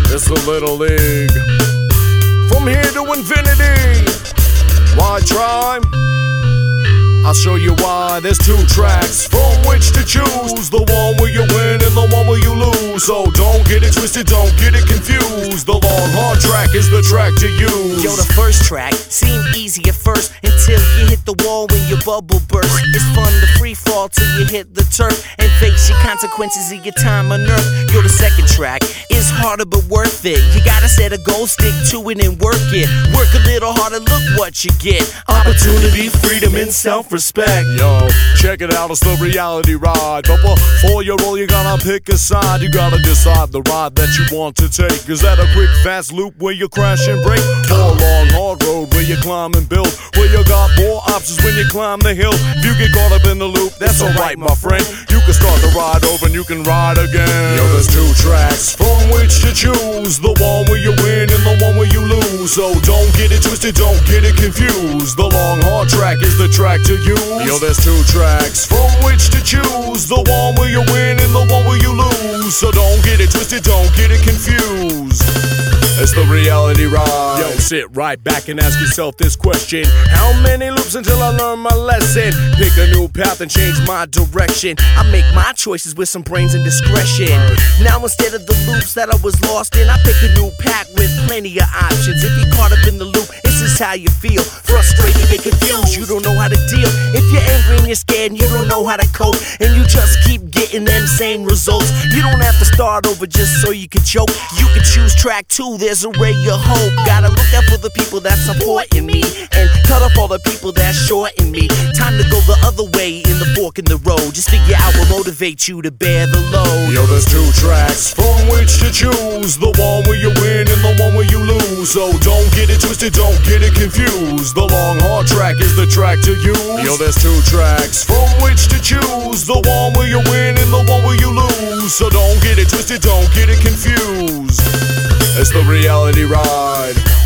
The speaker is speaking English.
It's the Little League. From here to infinity. Why try? I'll show you why. There's two tracks from which to choose. The one where you win and the one where you lose. So don't get it twisted, don't get it confused. The long hard track is the track to use. Yo, the first track seemed easy at first, until you hit the wall when your bubble burst. It's fun to free fall till you hit the turf and face your consequences of your time on earth. Yo, the second track is harder but worth it. You gotta set a goal, stick to it and work it. Work a little harder, look what you get. Opportunity, freedom, and self-respect. Yo, check it out, it's the reality ride. But before you roll, you gotta pick a side. You gotta decide the ride that you want to take. Is that a quick, fast loop where you crash and break? Or a long, hard road where you climb and build? Where you got more options when you climb the hill? If you get caught up in the loop, that's alright, my friend. You can start the ride over and you can ride again. Yo, there's two tracks from which to choose. The one where you win and the one where you lose. So don't get it twisted, don't get it confused. The long, hard track is the track to use. Yo, there's two tracks from which to choose. The one where you win and the one where you lose. So don't get it twisted, don't get it confused. It's the reality ride. Yo, sit right back and ask yourself this question. How many loops until I learn my lesson? Pick a new path and change my direction. I make my choices with some brains and discretion. Now instead of the loops that I was lost in, I pick a new path with plenty of options. If you're caught up in the loop, this is how you feel. Frustrated and confused, you don't know how to deal. If you're angry and you're scared and you don't know how to cope, and you just keep getting them same results, you don't have to start over just so you can choke. You can choose track 2, there's a ray of hope. Gotta look out for the people that supporting me, and cut off all the people that shorten me. Time to go the other way in the fork in the road. Just figure out what motivates you to bear the load. Yo, there's two tracks from which to choose. The one where you win and the one where you lose. So don't get it twisted, don't get it confused. The long hard track is the track to use. Yo, there's two tracks from which to choose. The one where you win and the one where you lose. So don't get it twisted, don't get it confused. It's the reality ride.